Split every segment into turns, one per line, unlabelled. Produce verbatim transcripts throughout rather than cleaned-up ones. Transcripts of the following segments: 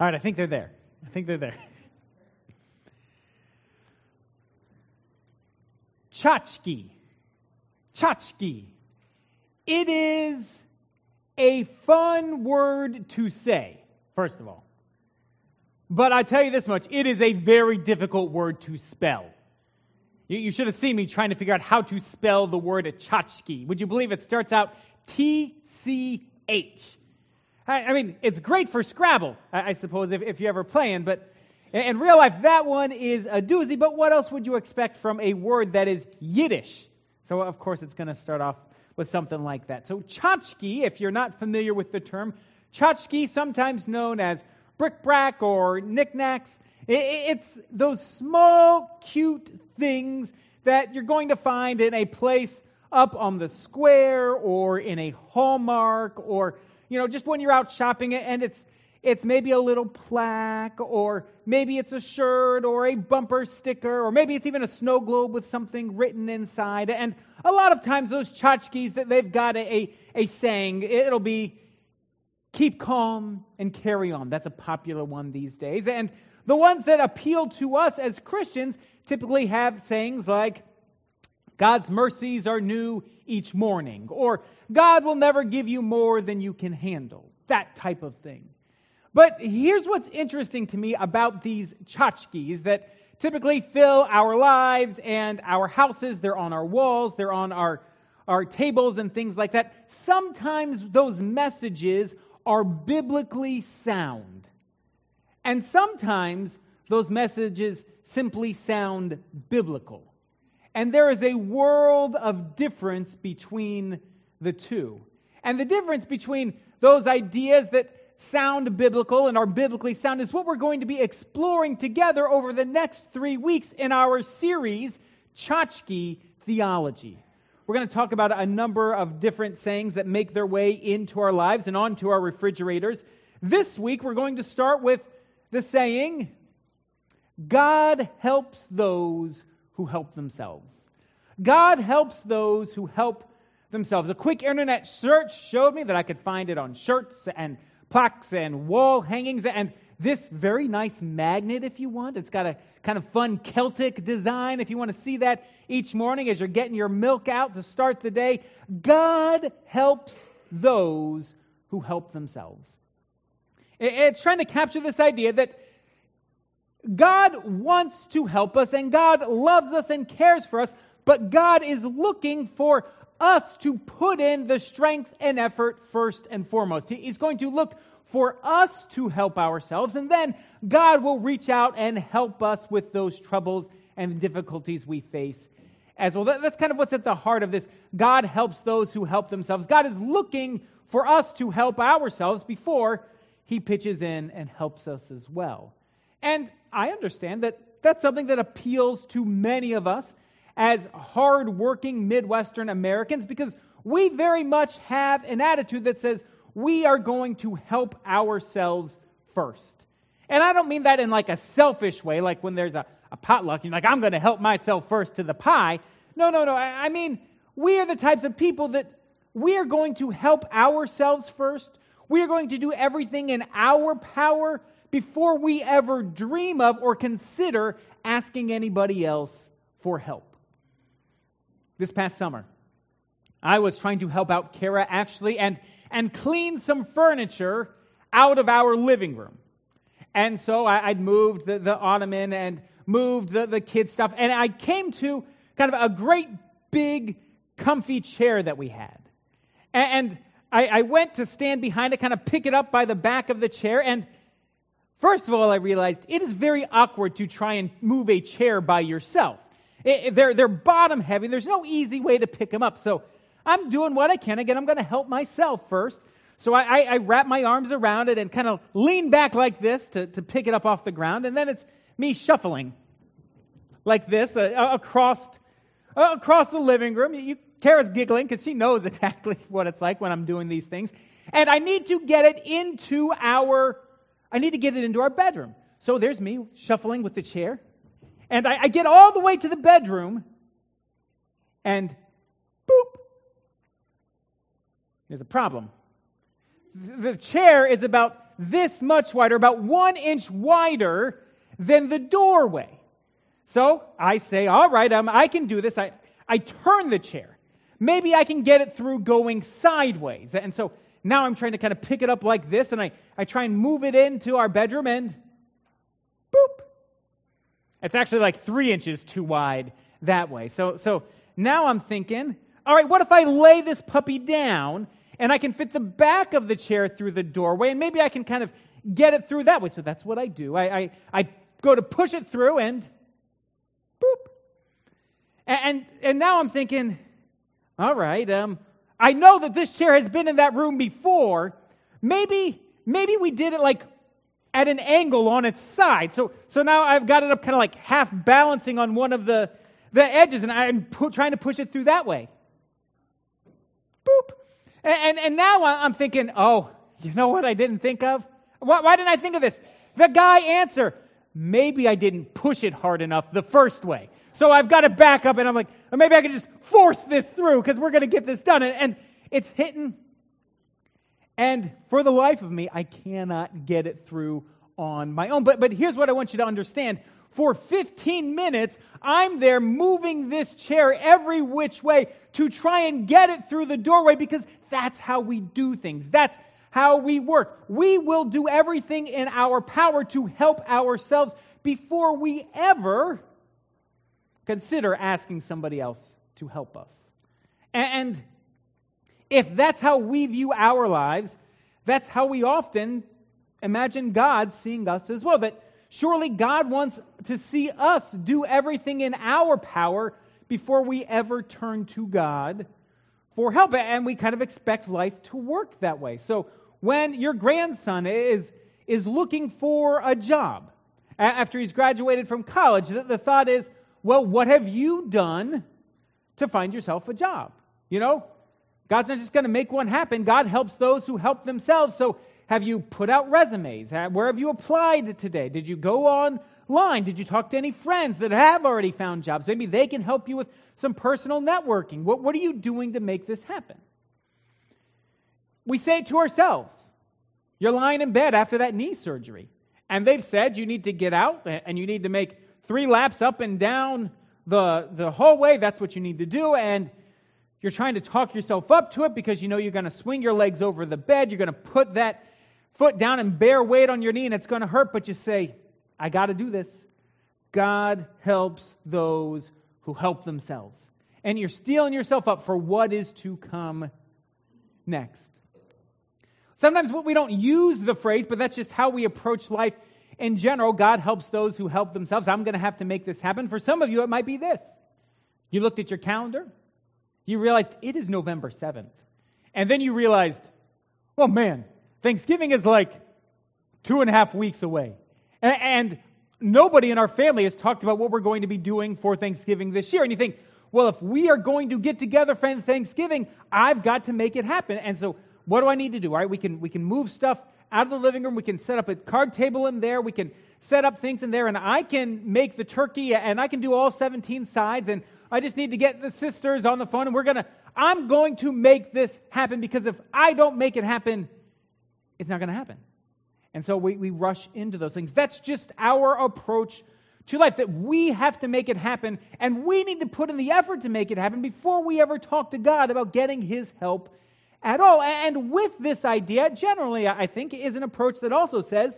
All right, I think they're there. I think they're there. Tchotchke. Tchotchke. It is a fun word to say, first of all. But I tell you this much, it is a very difficult word to spell. You, you should have seen me trying to figure out how to spell the word tchotchke. Would you believe it starts out T C H? I, I mean, it's great for Scrabble, I, I suppose, if, if you're ever playing, but in real life, that one is a doozy. But what else would you expect from a word that is Yiddish? So, of course, it's going to start off with something like that. So, tchotchke, if you're not familiar with the term, tchotchke, sometimes known as bric-brac or knickknacks, it's those small, cute things that you're going to find in a place up on the square or in a Hallmark or, you know, just when you're out shopping and it's It's maybe a little plaque, or maybe it's a shirt, or a bumper sticker, or maybe it's even a snow globe with something written inside. And a lot of times those tchotchkes, that they've got a, a, a saying. It'll be, keep calm and carry on. That's a popular one these days. And the ones that appeal to us as Christians typically have sayings like, God's mercies are new each morning, or God will never give you more than you can handle. That type of thing. But here's what's interesting to me about these tchotchkes that typically fill our lives and our houses. They're on our walls, they're on our, our tables and things like that. Sometimes those messages are biblically sound. And sometimes those messages simply sound biblical. And there is a world of difference between the two. And the difference between those ideas that sound biblical and are biblically sound is what we're going to be exploring together over the next three weeks in our series, Tchotchke Theology. We're going to talk about a number of different sayings that make their way into our lives and onto our refrigerators. This week, we're going to start with the saying, God helps those who help themselves. God helps those who help themselves. A quick internet search showed me that I could find it on shirts and plaques and wall hangings, and this very nice magnet, if you want. It's got a kind of fun Celtic design, if you want to see that each morning as you're getting your milk out to start the day. God helps those who help themselves. It's trying to capture this idea that God wants to help us, and God loves us and cares for us, but God is looking for us to put in the strength and effort first and foremost. He's going to look for us to help ourselves, and then God will reach out and help us with those troubles and difficulties we face as well. That's kind of what's at the heart of this. God helps those who help themselves. God is looking for us to help ourselves before He pitches in and helps us as well. And I understand that that's something that appeals to many of us as hard-working Midwestern Americans, because we very much have an attitude that says we are going to help ourselves first. And I don't mean that in like a selfish way, like when there's a, a potluck, you're like, I'm going to help myself first to the pie. No, no, no. I, I mean, we are the types of people that we are going to help ourselves first. We are going to do everything in our power before we ever dream of or consider asking anybody else for help. This past summer, I was trying to help out Kara actually and, and clean some furniture out of our living room. And so I, I'd moved the, the ottoman and moved the, the kids' stuff. And I came to kind of a great big comfy chair that we had. And, and I, I went to stand behind it, kind of pick it up by the back of the chair. And first of all, I realized it is very awkward to try and move a chair by yourself. It, they're, they're bottom heavy. There's no easy way to pick them up. So I'm doing what I can. Again, I'm going to help myself first. So I, I, I wrap my arms around it and kind of lean back like this to, to pick it up off the ground. And then it's me shuffling like this uh, across, uh, across the living room. You, Kara's giggling because she knows exactly what it's like when I'm doing these things. And I need to get it into our, I need to get it into our bedroom. So there's me shuffling with the chair. And I, I get all the way to the bedroom, and boop, there's a problem. The chair is about this much wider, about one inch wider than the doorway. So I say, all right, um, I can do this. I, I turn the chair. Maybe I can get it through going sideways. And so now I'm trying to kind of pick it up like this, and I, I try and move it into our bedroom, and boop. It's actually like three inches too wide that way. So, so now I'm thinking, all right, what if I lay this puppy down, and I can fit the back of the chair through the doorway, and maybe I can kind of get it through that way. So that's what I do. I, I, I go to push it through, and boop. And, and, and now I'm thinking, all right, um, I know that this chair has been in that room before. Maybe, maybe we did it like at an angle on its side. So, so now I've got it up kind of like half balancing on one of the, the edges, and I'm pu- trying to push it through that way. Boop. And, and, and now I'm thinking, oh, you know what I didn't think of? Why, why didn't I think of this? The guy answer, maybe I didn't push it hard enough the first way. So I've got to back up, and I'm like, or maybe I can just force this through because we're going to get this done. And, and it's hitting. And for the life of me, I cannot get it through on my own. But, but here's what I want you to understand. For fifteen minutes, I'm there moving this chair every which way to try and get it through the doorway because that's how we do things. That's how we work. We will do everything in our power to help ourselves before we ever consider asking somebody else to help us. And if that's how we view our lives, that's how we often imagine God seeing us as well. That surely God wants to see us do everything in our power before we ever turn to God for help. And we kind of expect life to work that way. So when your grandson is, is looking for a job after he's graduated from college, the, the thought is, well, what have you done to find yourself a job? You know, God's not just going to make one happen. God helps those who help themselves. So have you put out resumes? Where have you applied today? Did you go online? Did you talk to any friends that have already found jobs? Maybe they can help you with some personal networking. What, what are you doing to make this happen? We say it to ourselves. You're lying in bed after that knee surgery, and they've said you need to get out and you need to make three laps up and down the, the hallway. That's what you need to do. And you're trying to talk yourself up to it because you know you're going to swing your legs over the bed. You're going to put that foot down and bear weight on your knee, and it's going to hurt. But you say, I got to do this. God helps those who help themselves. And you're steeling yourself up for what is to come next. Sometimes we don't use the phrase, but that's just how we approach life in general. God helps those who help themselves. I'm going to have to make this happen. For some of you, it might be this. You looked at your calendar. You realized it is November seventh. And then you realized, oh man, Thanksgiving is like two and a half weeks away. And, and nobody in our family has talked about what we're going to be doing for Thanksgiving this year. And you think, well, if we are going to get together for Thanksgiving, I've got to make it happen. And so what do I need to do? All right, we can, we can move stuff out of the living room. We can set up a card table in there. We can set up things in there. And I can make the turkey, and I can do all seventeen sides. And I just need to get the sisters on the phone. And we're going to, I'm going to make this happen, because if I don't make it happen, it's not going to happen. And so we, we rush into those things. That's just our approach to life, that we have to make it happen, and we need to put in the effort to make it happen before we ever talk to God about getting His help at all. And with this idea, generally, I think, is an approach that also says,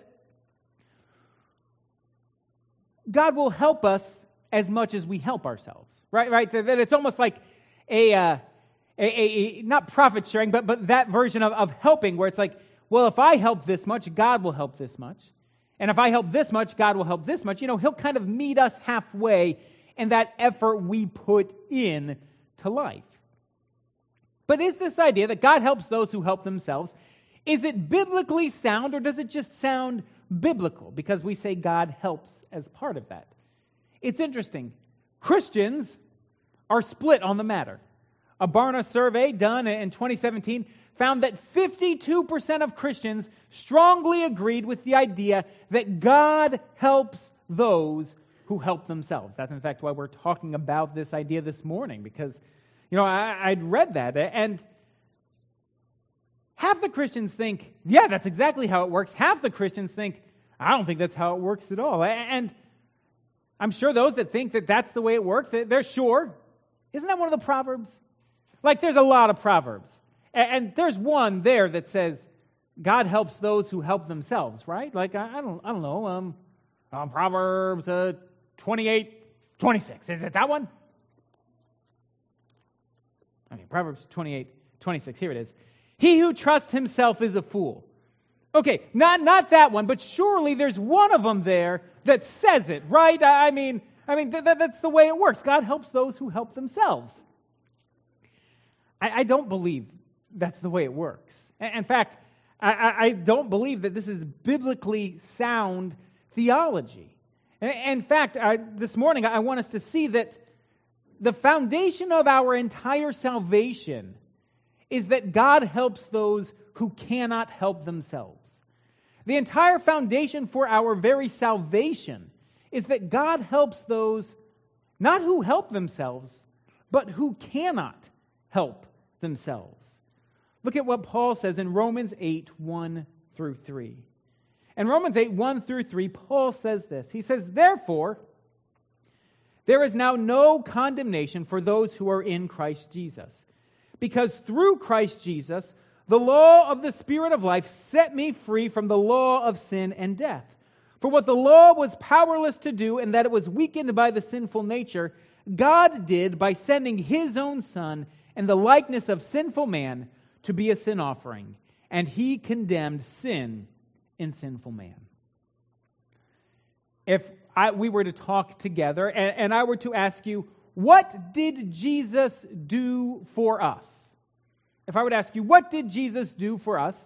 God will help us as much as we help ourselves, right? Right? That it's almost like a, uh, a, a, a not profit sharing, but but that version of, of helping, where it's like, well, if I help this much, God will help this much. And if I help this much, God will help this much. You know, He'll kind of meet us halfway in that effort we put in to life. But is this idea that God helps those who help themselves, is it biblically sound, or does it just sound biblical because we say God helps as part of that? It's interesting. Christians are split on the matter. A Barna survey done in twenty seventeen found that fifty-two percent of Christians strongly agreed with the idea that God helps those who help themselves. That's, in fact, why we're talking about this idea this morning, because, you know, I, I'd read that, and Half the Christians think, yeah, that's exactly how it works. Half the Christians think, I don't think that's how it works at all. And I'm sure those that think that that's the way it works, they're sure. Isn't that one of the Proverbs? Like, there's a lot of Proverbs. And there's one there that says, God helps those who help themselves, right? Like, I don't I don't know, um, uh, Proverbs uh, twenty-eight, twenty-six. Is it that one? Okay, Proverbs twenty-eight, twenty-six. Here it is. He who trusts himself is a fool. Okay, not, not that one, but surely there's one of them there that says it, right? I, I mean, I mean th- th- that's the way it works. God helps those who help themselves. I, I don't believe that's the way it works. In fact, I, I don't believe that this is biblically sound theology. In fact, I, this morning I want us to see that the foundation of our entire salvation is that God helps those who cannot help themselves. The entire foundation for our very salvation is that God helps those not who help themselves, but who cannot help themselves. Look at what Paul says in Romans eight, one through three. In Romans eight, one through three, Paul says this. He says, therefore, there is now no condemnation for those who are in Christ Jesus. Because through Christ Jesus, the law of the Spirit of life set me free from the law of sin and death. For what the law was powerless to do, and that it was weakened by the sinful nature, God did by sending His own Son in the likeness of sinful man to be a sin offering. And He condemned sin in sinful man. If I, we were to talk together and, and I were to ask you, what did Jesus do for us? If I would ask you, what did Jesus do for us?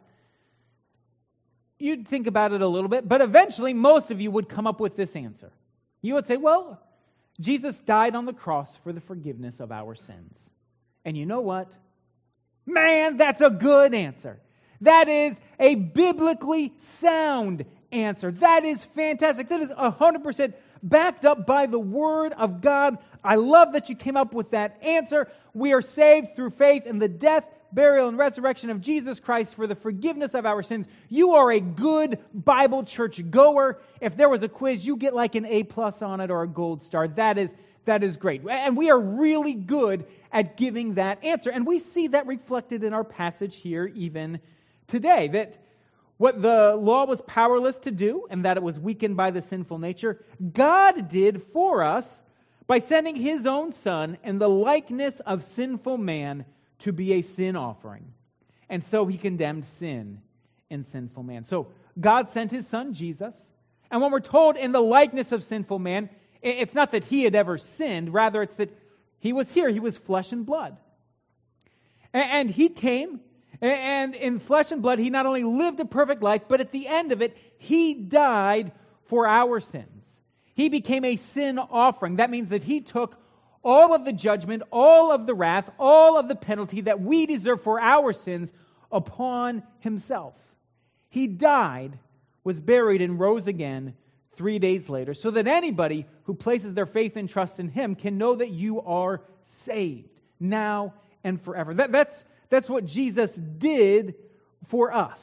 You'd think about it a little bit, but eventually most of you would come up with this answer. You would say, well, Jesus died on the cross for the forgiveness of our sins. And you know what? Man, that's a good answer. That is a biblically sound answer. That is fantastic. That is one hundred percent backed up by the Word of God. I love that you came up with that answer. We are saved through faith in the death, burial, and resurrection of Jesus Christ for the forgiveness of our sins. You are a good Bible church goer. If there was a quiz, you get like an A plus on it or a gold star. That is That is great. And we are really good at giving that answer. And we see that reflected in our passage here even today. That what the law was powerless to do, and that it was weakened by the sinful nature, God did for us by sending His own Son in the likeness of sinful man to be a sin offering. And so He condemned sin in sinful man. So God sent His Son, Jesus. And when we're told in the likeness of sinful man, it's not that He had ever sinned. Rather, it's that He was here. He was flesh and blood. And He came, and in flesh and blood, He not only lived a perfect life, but at the end of it, He died for our sins. He became a sin offering. That means that He took all of the judgment, all of the wrath, all of the penalty that we deserve for our sins upon Himself. He died, was buried, and rose again three days later, so that anybody who places their faith and trust in Him can know that you are saved now and forever. That, that's, that's what Jesus did for us.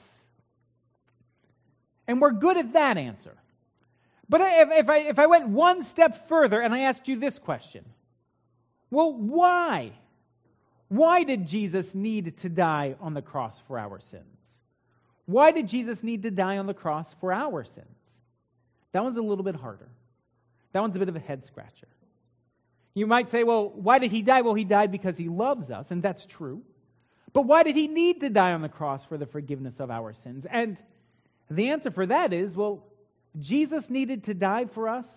And we're good at that answer. But if, if, I, if I went one step further and I asked you this question, well, why? Why did Jesus need to die on the cross for our sins? Why did Jesus need to die on the cross for our sins? That one's a little bit harder. That one's a bit of a head scratcher. You might say, well, why did He die? Well, He died because He loves us, and that's true. But why did He need to die on the cross for the forgiveness of our sins? And the answer for that is, well, Jesus needed to die for us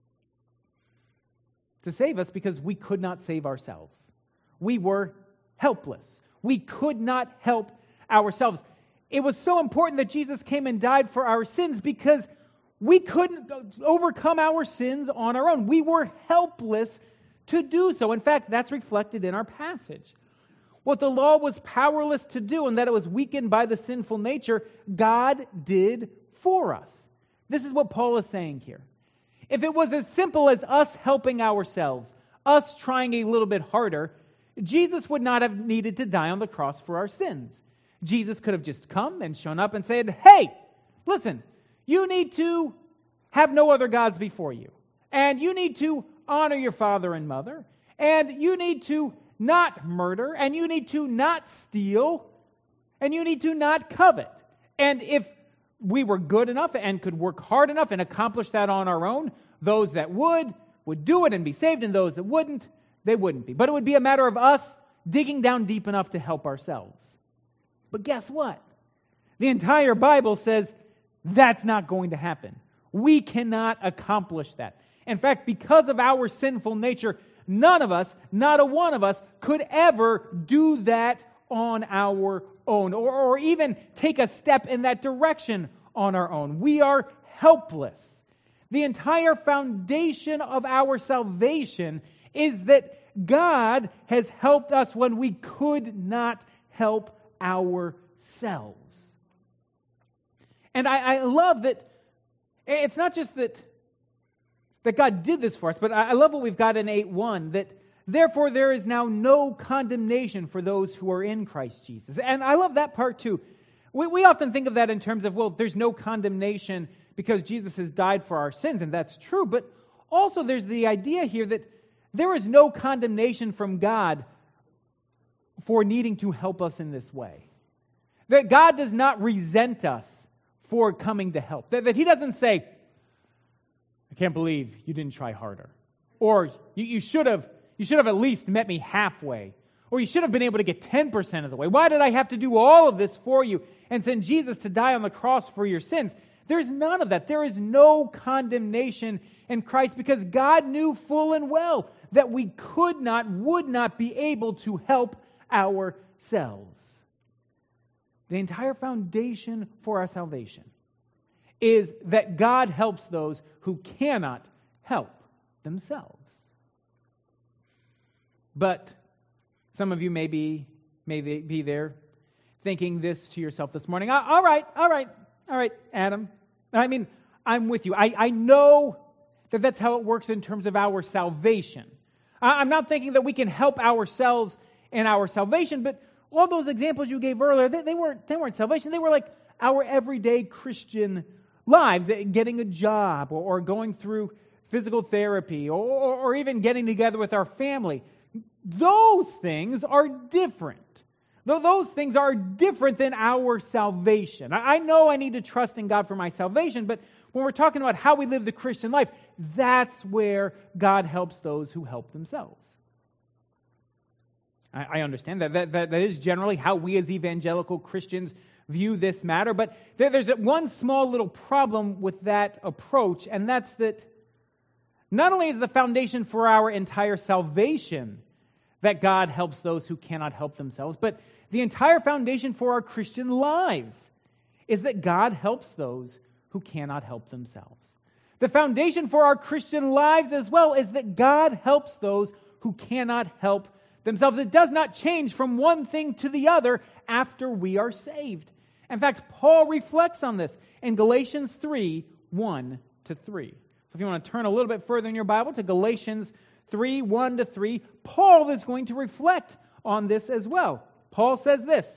to save us because we could not save ourselves. We were helpless. We could not help ourselves. It was so important that Jesus came and died for our sins because we couldn't overcome our sins on our own. We were helpless to do so. In fact, that's reflected in our passage. What the law was powerless to do, and that it was weakened by the sinful nature, God did for us. This is what Paul is saying here. If it was as simple as us helping ourselves, us trying a little bit harder, Jesus would not have needed to die on the cross for our sins. Jesus could have just come and shown up and said, hey, listen, you need to have no other gods before you. And you need to honor your father and mother. And you need to not murder. And you need to not steal. And you need to not covet. And if we were good enough and could work hard enough and accomplish that on our own, those that would, would do it and be saved, and those that wouldn't, they wouldn't be. But it would be a matter of us digging down deep enough to help ourselves. But guess what? The entire Bible says that's not going to happen. We cannot accomplish that. In fact, because of our sinful nature, none of us, not a one of us, could ever do that on our own, or, or even take a step in that direction on our own. We are helpless. The entire foundation of our salvation is that God has helped us when we could not help ourselves. And I, I love that it's not just that, that God did this for us, but I, I love what we've got in eight one, that therefore, there is now no condemnation for those who are in Christ Jesus. And I love that part too. We, we often think of that in terms of, well, there's no condemnation because Jesus has died for our sins, and that's true. But also there's the idea here that there is no condemnation from God for needing to help us in this way. That God does not resent us for coming to help. That, that He doesn't say, I can't believe you didn't try harder. Or you, you should have You should have at least met me halfway. Or you should have been able to get ten percent of the way. Why did I have to do all of this for you and send Jesus to die on the cross for your sins? There's none of that. There is no condemnation in Christ because God knew full and well that we could not, would not be able to help ourselves. The entire foundation for our salvation is that God helps those who cannot help themselves. But some of you may be, may be there thinking this to yourself this morning. All right, all right, all right, Adam. I mean, I'm with you. I, I know that that's how it works in terms of our salvation. I'm not thinking that we can help ourselves in our salvation, but all those examples you gave earlier, they, they weren't, they weren't salvation. They were like our everyday Christian lives, getting a job or, or going through physical therapy or, or, or even getting together with our family. Those things are different. Those things are different than our salvation. I know I need to trust in God for my salvation, but when we're talking about how we live the Christian life, that's where God helps those who help themselves. I understand that. That, that, that is generally how we as evangelical Christians view this matter, but there, there's one small little problem with that approach, and that's that not only is the foundation for our entire salvation that God helps those who cannot help themselves, but the entire foundation for our Christian lives is that God helps those who cannot help themselves. The foundation for our Christian lives as well is that God helps those who cannot help themselves. It does not change from one thing to the other after we are saved. In fact, Paul reflects on this in Galatians three, one to three. So if you want to turn a little bit further in your Bible to Galatians three, one to three, Paul is going to reflect on this as well. Paul says this,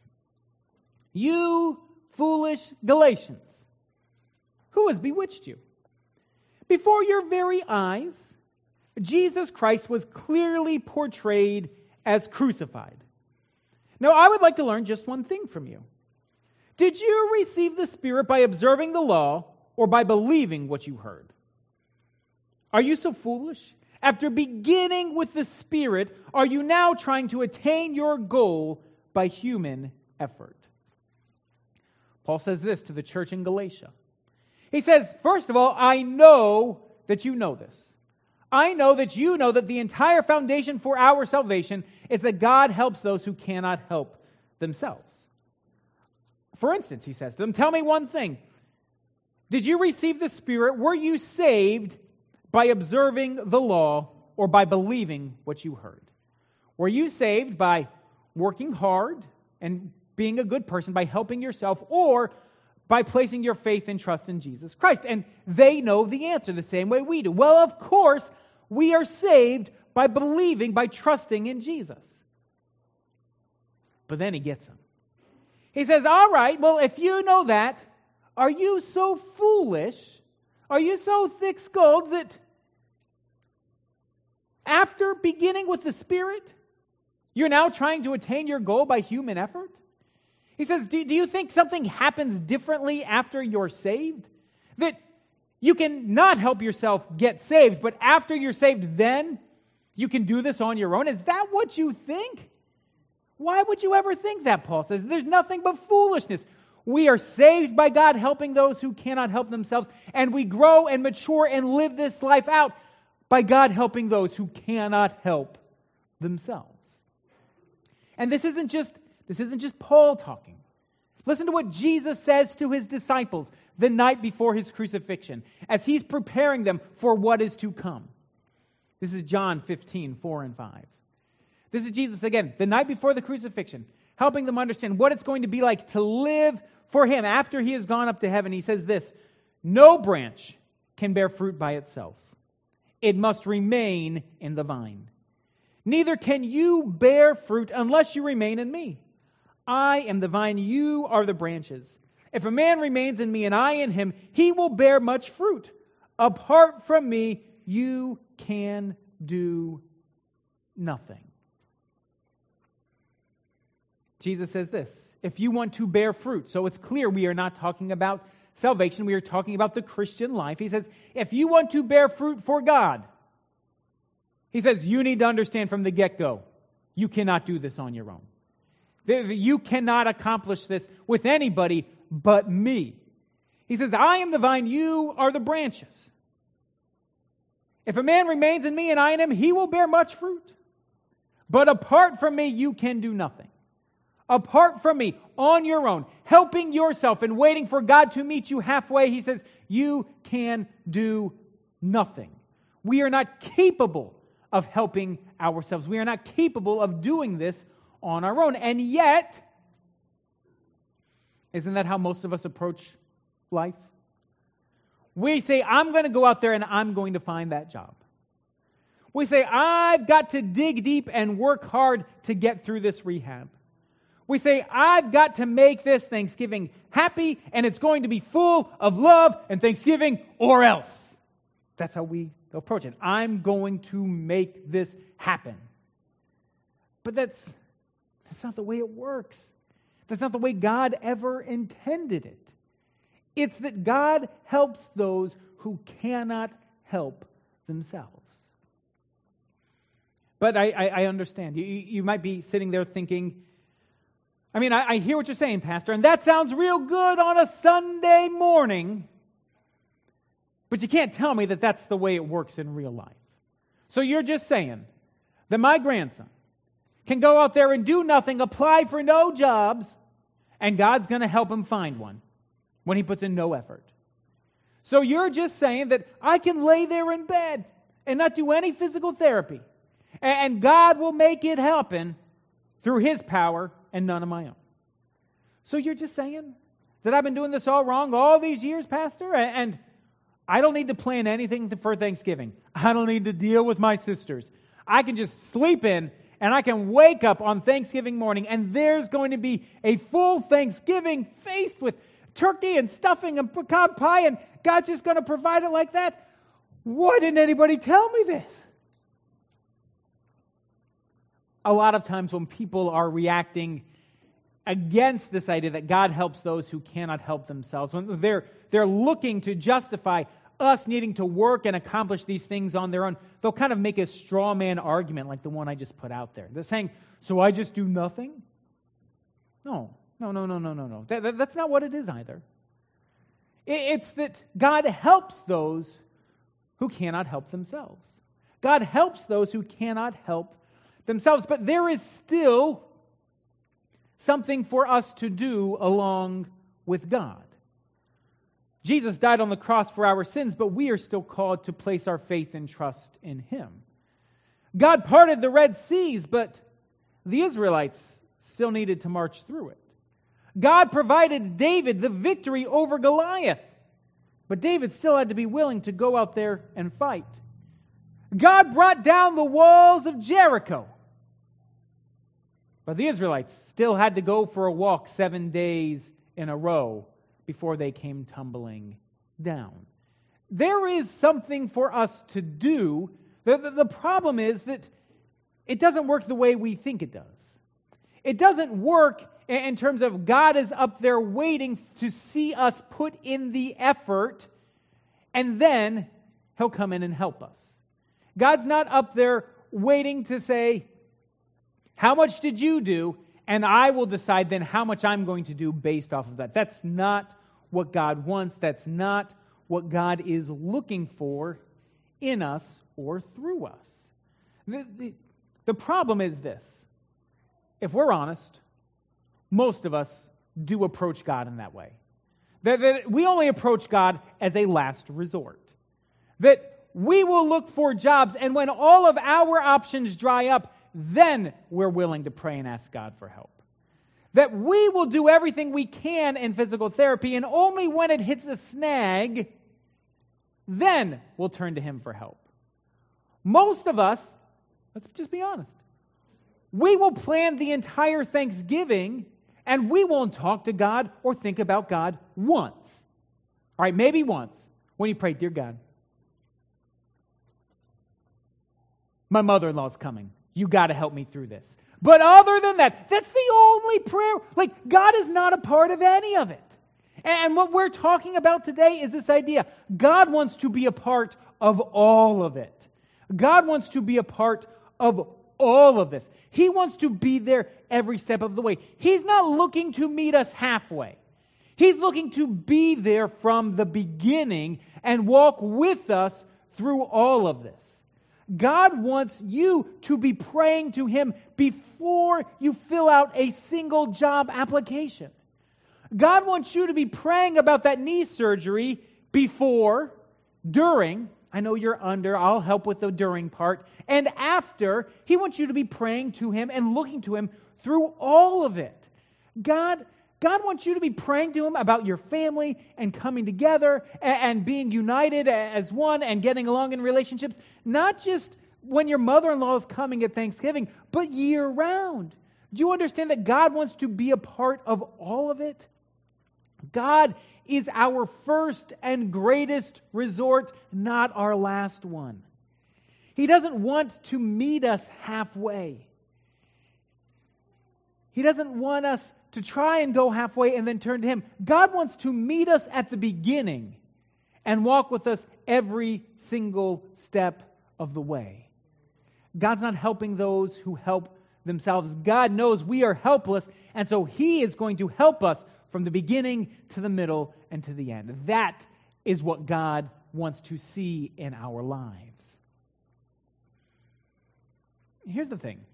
"You foolish Galatians, who has bewitched you? Before your very eyes, Jesus Christ was clearly portrayed as crucified. Now, I would like to learn just one thing from you. Did you receive the Spirit by observing the law or by believing what you heard? Are you so foolish? After beginning with the Spirit, are you now trying to attain your goal by human effort?" Paul says this to the church in Galatia. He says, first of all, I know that you know this. I know that you know that the entire foundation for our salvation is that God helps those who cannot help themselves. For instance, he says to them, tell me one thing. Did you receive the Spirit? Were you saved by observing the law or by believing what you heard? Were you saved by working hard and being a good person, by helping yourself, or by placing your faith and trust in Jesus Christ? And they know the answer the same way we do. Well, of course, we are saved by believing, by trusting in Jesus. But then he gets them. He says, all right, well, if you know that, are you so foolish, are you so thick-skulled that after beginning with the Spirit, you're now trying to attain your goal by human effort? He says, do, do you think something happens differently after you're saved? That you can not help yourself get saved, but after you're saved, then you can do this on your own? Is that what you think? Why would you ever think that, Paul says? There's nothing but foolishness. We are saved by God helping those who cannot help themselves, and we grow and mature and live this life out by God helping those who cannot help themselves. And this isn't just this isn't just Paul talking. Listen to what Jesus says to his disciples the night before his crucifixion, as he's preparing them for what is to come. This is John fifteen, four and five. This is Jesus again, the night before the crucifixion, helping them understand what it's going to be like to live for him after he has gone up to heaven. He says this, no branch can bear fruit by itself. It must remain in the vine. Neither can you bear fruit unless you remain in me. I am the vine, you are the branches. If a man remains in me and I in him, he will bear much fruit. Apart from me, you can do nothing. Jesus says this, if you want to bear fruit, so it's clear we are not talking about salvation, we are talking about the Christian life. He says, if you want to bear fruit for God, he says, you need to understand from the get-go, you cannot do this on your own. You cannot accomplish this with anybody but me. He says, I am the vine, you are the branches. If a man remains in me and I in him, he will bear much fruit. But apart from me, you can do nothing. Apart from me, on your own, helping yourself and waiting for God to meet you halfway, he says, you can do nothing. We are not capable of helping ourselves. We are not capable of doing this on our own. And yet, isn't that how most of us approach life? We say, I'm going to go out there and I'm going to find that job. We say, I've got to dig deep and work hard to get through this rehab. We say, I've got to make this Thanksgiving happy, and it's going to be full of love and Thanksgiving, or else. That's how we approach it. I'm going to make this happen. But that's, that's not the way it works. That's not the way God ever intended it. It's that God helps those who cannot help themselves. But I, I, I understand. You, you might be sitting there thinking, I mean, I, I hear what you're saying, Pastor, and that sounds real good on a Sunday morning, but you can't tell me that that's the way it works in real life. So you're just saying that my grandson can go out there and do nothing, apply for no jobs, and God's going to help him find one when he puts in no effort. So you're just saying that I can lay there in bed and not do any physical therapy, and God will make it happen through His power and none of my own. So you're just saying that I've been doing this all wrong all these years, Pastor, and I don't need to plan anything for Thanksgiving. I don't need to deal with my sisters. I can just sleep in, and I can wake up on Thanksgiving morning, and there's going to be a full Thanksgiving feast with turkey and stuffing and pecan pie, and God's just going to provide it like that. Why didn't anybody tell me this? A lot of times when people are reacting against this idea that God helps those who cannot help themselves, when they're, they're looking to justify us needing to work and accomplish these things on their own, they'll kind of make a straw man argument like the one I just put out there. They're saying, so I just do nothing? No, no, no, no, no, no, no. That, that, that's not what it is either. It, it's that God helps those who cannot help themselves. God helps those who cannot help themselves, but there is still something for us to do along with God. Jesus died on the cross for our sins, but we are still called to place our faith and trust in Him. God parted the Red Seas, but the Israelites still needed to march through it. God provided David the victory over Goliath, but David still had to be willing to go out there and fight. God brought down the walls of Jericho, But the Israelites still had to go for a walk seven days in a row before they came tumbling down. There is something for us to do. The, the, the problem is that it doesn't work the way we think it does. It doesn't work in, in terms of God is up there waiting to see us put in the effort, and then He'll come in and help us. God's not up there waiting to say, how much did you do? And I will decide then how much I'm going to do based off of that. That's not what God wants. That's not what God is looking for in us or through us. The, the, the problem is this. If we're honest, most of us do approach God in that way. That, that we only approach God as a last resort. That we will look for jobs, and when all of our options dry up, then we're willing to pray and ask God for help. That we will do everything we can in physical therapy, and only when it hits a snag, then we'll turn to Him for help. Most of us, let's just be honest, we will plan the entire Thanksgiving, and we won't talk to God or think about God once. All right, maybe once, when you pray, dear God, my mother-in-law's coming. You got to help me through this. But other than that, that's the only prayer. Like, God is not a part of any of it. And what we're talking about today is this idea. God wants to be a part of all of it. God wants to be a part of all of this. He wants to be there every step of the way. He's not looking to meet us halfway. He's looking to be there from the beginning and walk with us through all of this. God wants you to be praying to Him before you fill out a single job application. God wants you to be praying about that knee surgery before, during, I know you're under, I'll help with the during part, and after. He wants you to be praying to Him and looking to Him through all of it. God, God wants you to be praying to Him about your family and coming together and, and being united as one and getting along in relationships, not just when your mother-in-law is coming at Thanksgiving, but year-round. Do you understand that God wants to be a part of all of it? God is our first and greatest resort, not our last one. He doesn't want to meet us halfway. He doesn't want us to try and go halfway and then turn to Him. God wants to meet us at the beginning and walk with us every single step of the way. God's not helping those who help themselves. God knows we are helpless, and so He is going to help us from the beginning to the middle and to the end. That is what God wants to see in our lives. Here's the thing.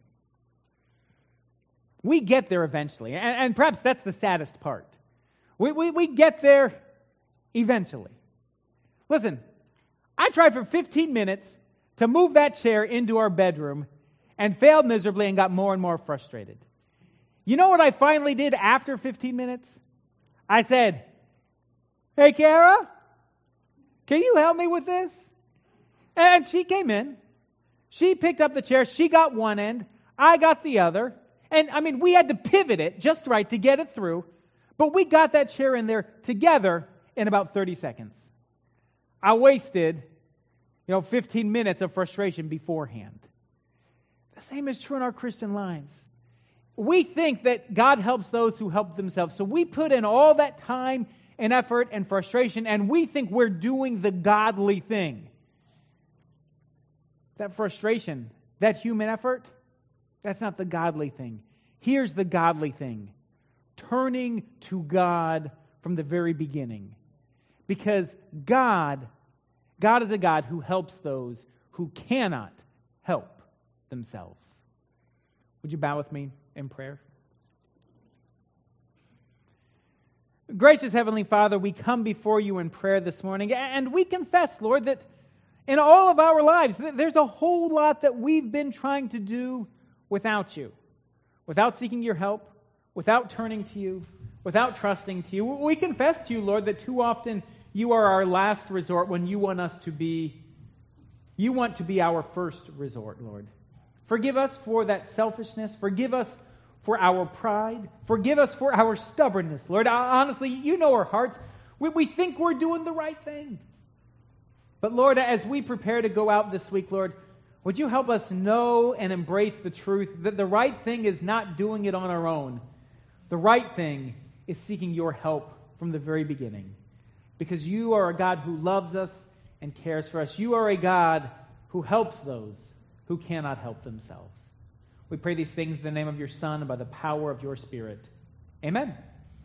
We get there eventually, and, and perhaps that's the saddest part. We, we, we get there eventually. Listen, I tried for fifteen minutes to move that chair into our bedroom and failed miserably and got more and more frustrated. You know what I finally did after fifteen minutes? I said, hey, Kara, can you help me with this? And she came in. She picked up the chair. She got one end. I got the other. And, I mean, we had to pivot it just right to get it through. But we got that chair in there together in about thirty seconds. I wasted, you know, fifteen minutes of frustration beforehand. The same is true in our Christian lives. We think that God helps those who help themselves. So we put in all that time and effort and frustration, and we think we're doing the godly thing. That frustration, that human effort, that's not the godly thing. Here's the godly thing. Turning to God from the very beginning. Because God, God is a God who helps those who cannot help themselves. Would you bow with me in prayer? Gracious Heavenly Father, we come before you in prayer this morning, and we confess, Lord, that in all of our lives, there's a whole lot that we've been trying to do without you, without seeking your help, without turning to you, without trusting to you. We confess to you, Lord, that too often you are our last resort when you want us to be, you want to be our first resort, Lord. Forgive us for that selfishness. Forgive us for our pride. Forgive us for our stubbornness. Lord, honestly, you know our hearts. We, we think we're doing the right thing. But Lord, as we prepare to go out this week, Lord, would you help us know and embrace the truth that the right thing is not doing it on our own. The right thing is seeking your help from the very beginning. Because you are a God who loves us and cares for us. You are a God who helps those who cannot help themselves. We pray these things in the name of your Son and by the power of your Spirit. Amen.